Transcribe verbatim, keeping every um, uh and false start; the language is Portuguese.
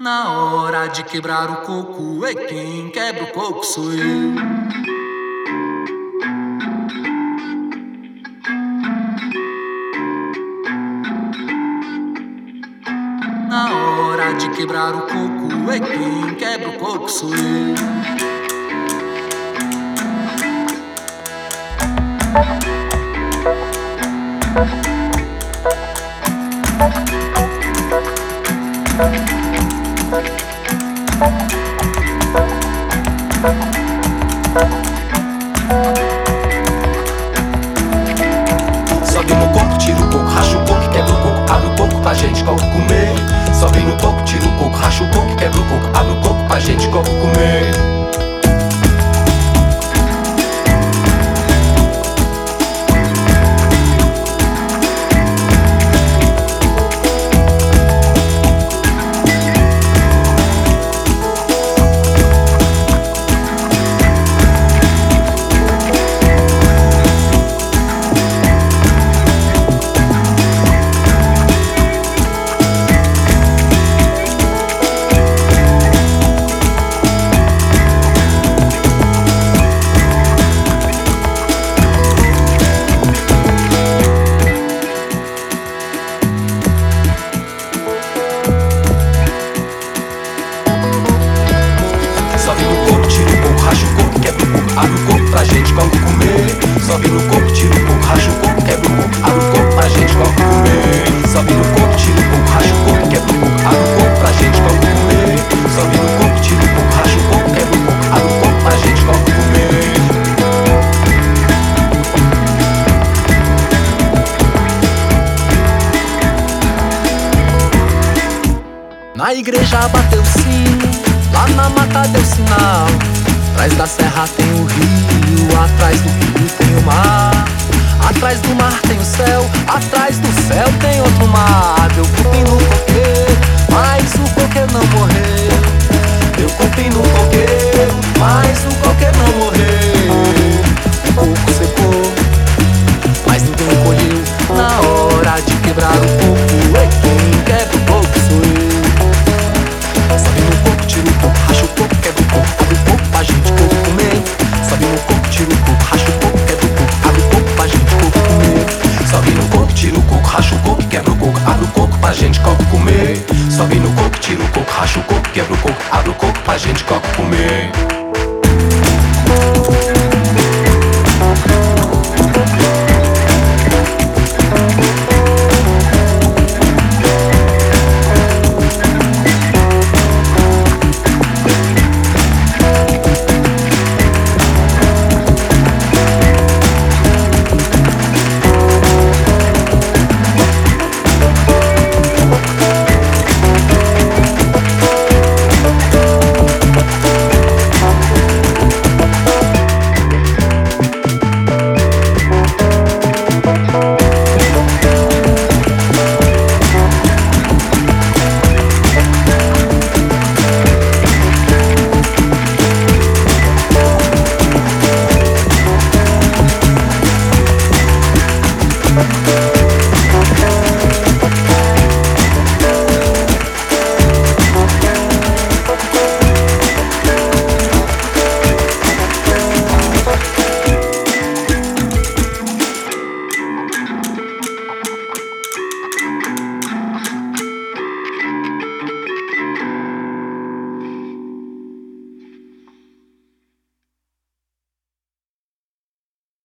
Na hora de quebrar o coco, é quem quebra o coco sou eu. Na hora de quebrar o coco, é quem quebra o coco sou eu. Sobe no coco, tira o coco, racha o coco, quebra o coco, abre o coco pra gente coco comer. Sobe no coco, tira o coco, racha o coco, quebra o coco, abre o coco pra gente coco comer. Abre o coco pra gente coco comer. Sobe no coco, tira o coco, racha o coco, quebra o coco, abre o coco pra gente coco comer. Sobe no coco, tira o coco, racha o coco, quebra o coco, abre o coco pra gente coco comer. Sobe no coco, tira o coco, racha o coco, quebra o coco, abre o coco pra gente coco comer. Na igreja bateu o sino, lá na mata deu sinal. Atrás da serra tem o rio, atrás do rio tem o mar. Atrás do mar tem o céu, atrás do céu tem outro mar. Deu cupim no coqueiro, mas o coqueiro não morreu. Deu cupim no coqueiro, mas o coqueiro não morreu. O coco secou, mas ninguém colheu. Na hora de quebrar o coco, é quem quebra o coco sou eu. Sobe no coco, tira o coco, racha o coco, quebra o coco, abre o coco pra gente coco comer. Sobe no coco, tira o coco, racha o coco, quebra o coco, abre o coco pra gente coco comer. Sobe no coco, tira o coco, racha o coco, quebra o coco, abre o coco pra gente coco comer. Sobe no coco, tira o coco, racha o coco, quebra o coco, abre o coco pra gente coco comer.